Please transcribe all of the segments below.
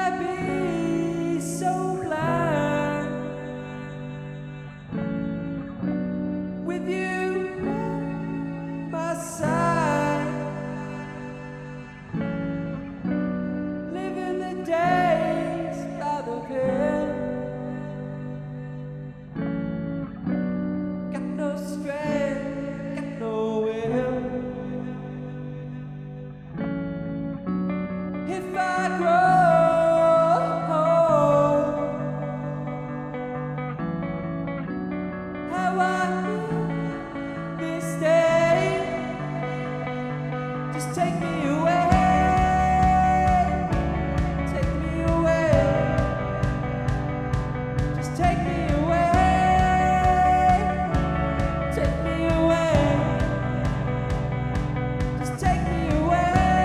be so blind with you by my side, living the days by the pen. Got no strength, got no will. If I grow old, how I feel this day, just take me away, take me away, just take me away, take me away, just take me away.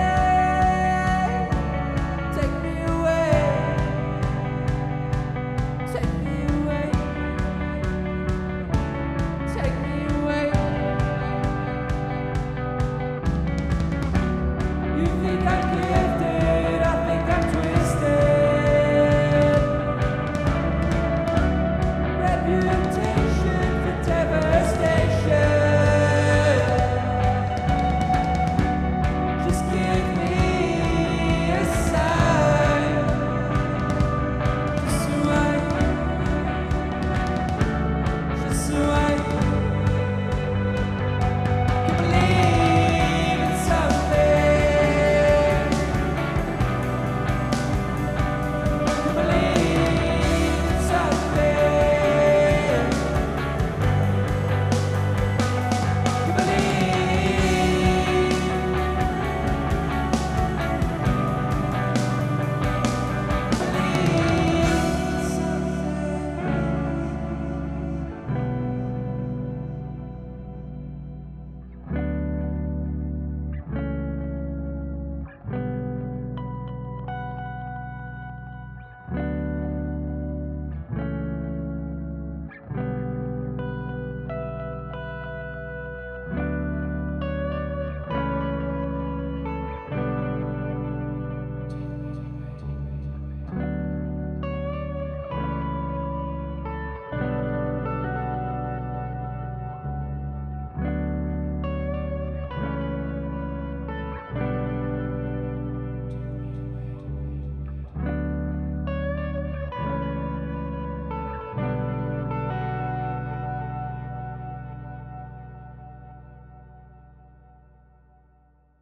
Take me away, take me away, take me away. You think I'm gifted, I think I'm twisted. Reputation for devastation. Just give me a sign. Just so I can believe.